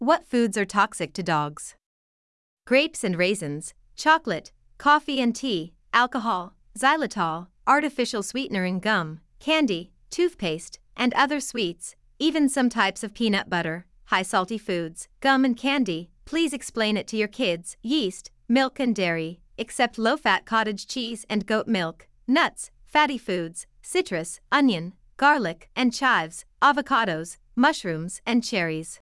What foods are toxic to dogs? Grapes and raisins, chocolate, coffee and tea, alcohol, xylitol, artificial sweetener in gum, candy, toothpaste, and other sweets, even some types of peanut butter, high salty foods, gum and candy. Please explain it to your kids. Yeast, milk and dairy, except low-fat cottage cheese and goat milk, nuts, fatty foods, citrus, onion, garlic, and chives, avocados, mushrooms, and cherries.